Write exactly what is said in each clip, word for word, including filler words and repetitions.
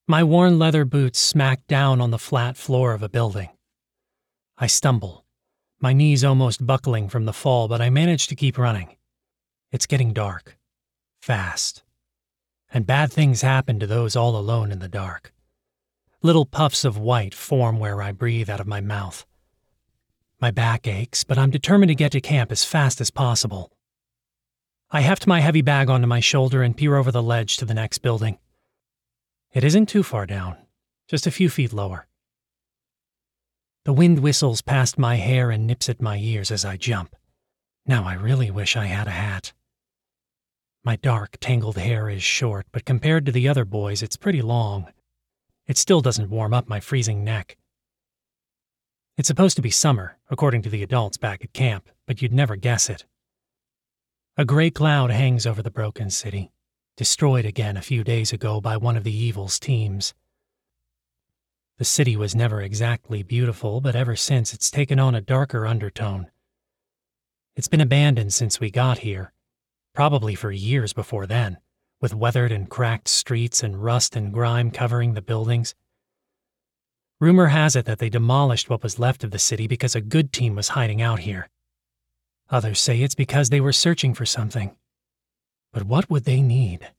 My worn leather boots smack down on the flat floor of a building. I stumble, my knees almost buckling from the fall, but I manage to keep running. It's getting dark. Fast. And bad things happen to those all alone in the dark. Little puffs of white form where I breathe out of my mouth. My back aches, but I'm determined to get to camp as fast as possible. I heft my heavy bag onto my shoulder and peer over the ledge to the next building. It isn't too far down, just a few feet lower. The wind whistles past my hair and nips at my ears as I jump. Now I really wish I had a hat. My dark, tangled hair is short, but compared to the other boys, it's pretty long. It still doesn't warm up my freezing neck. It's supposed to be summer, according to the adults back at camp, but you'd never guess it. A gray cloud hangs over the broken city, destroyed again a few days ago by one of the evil's teams. The city was never exactly beautiful, but ever since it's taken on a darker undertone. It's been abandoned since we got here, probably for years before then, with weathered and cracked streets and rust and grime covering the buildings. Rumor has it that they demolished what was left of the city because a good team was hiding out here. Others say it's because they were searching for something. But what would they need?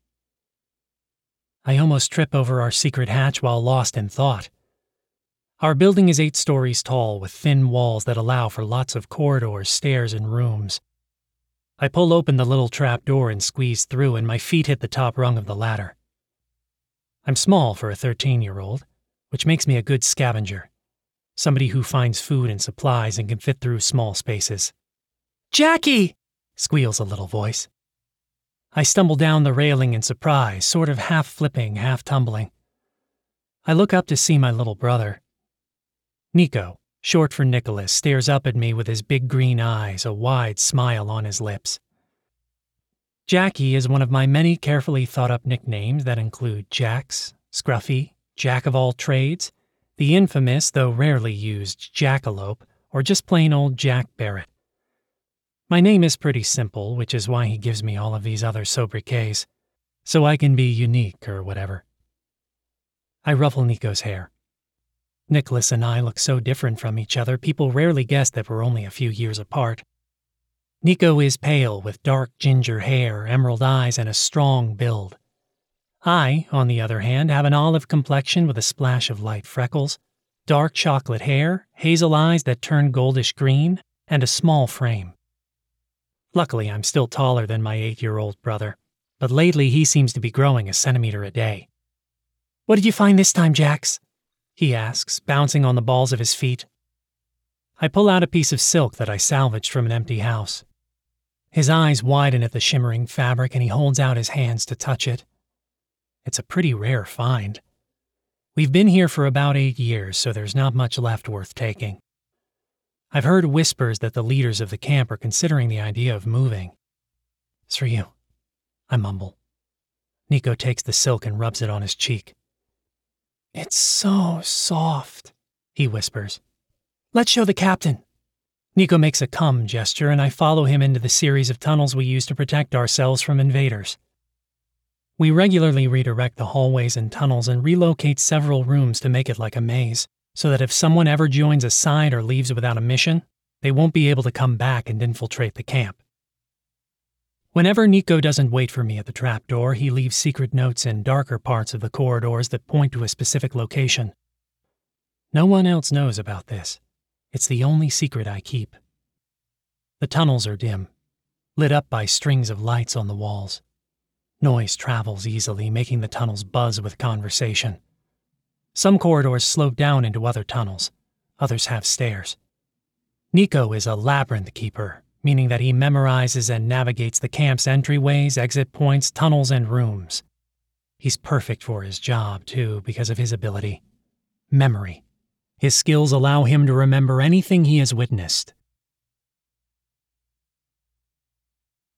I almost trip over our secret hatch while lost in thought. Our building is eight stories tall with thin walls that allow for lots of corridors, stairs, and rooms. I pull open the little trap door and squeeze through, and my feet hit the top rung of the ladder. I'm small for a thirteen-year-old, which makes me a good scavenger, somebody who finds food and supplies and can fit through small spaces. "Jackie!" squeals a little voice. I stumble down the railing in surprise, sort of half flipping, half tumbling. I look up to see my little brother. Nico, short for Nicholas, stares up at me with his big green eyes, a wide smile on his lips. Jackie is one of my many carefully thought-up nicknames that include Jax, Scruffy, Jack of all trades, the infamous, though rarely used, Jackalope, or just plain old Jack Barrett. My name is pretty simple, which is why he gives me all of these other sobriquets, so I can be unique or whatever. I ruffle Nico's hair. Nicholas and I look so different from each other, people rarely guess that we're only a few years apart. Nico is pale with dark ginger hair, emerald eyes, and a strong build. I, on the other hand, have an olive complexion with a splash of light freckles, dark chocolate hair, hazel eyes that turn goldish green, and a small frame. Luckily, I'm still taller than my eight-year-old brother, but lately he seems to be growing a centimeter a day. "What did you find this time, Jax?" he asks, bouncing on the balls of his feet. I pull out a piece of silk that I salvaged from an empty house. His eyes widen at the shimmering fabric and he holds out his hands to touch it. It's a pretty rare find. We've been here for about eight years, so there's not much left worth taking. I've heard whispers that the leaders of the camp are considering the idea of moving. "It's for you," I mumble. Nico takes the silk and rubs it on his cheek. "It's so soft," he whispers. "Let's show the captain." Nico makes a come gesture, and I follow him into the series of tunnels we use to protect ourselves from invaders. We regularly redirect the hallways and tunnels and relocate several rooms to make it like a maze, so that if someone ever joins a side or leaves without a mission, they won't be able to come back and infiltrate the camp. Whenever Nico doesn't wait for me at the trapdoor, he leaves secret notes in darker parts of the corridors that point to a specific location. No one else knows about this. It's the only secret I keep. The tunnels are dim, lit up by strings of lights on the walls. Noise travels easily, making the tunnels buzz with conversation. Some corridors slope down into other tunnels. Others have stairs. Nico is a labyrinth keeper, meaning that he memorizes and navigates the camp's entryways, exit points, tunnels, and rooms. He's perfect for his job, too, because of his ability. Memory. His skills allow him to remember anything he has witnessed,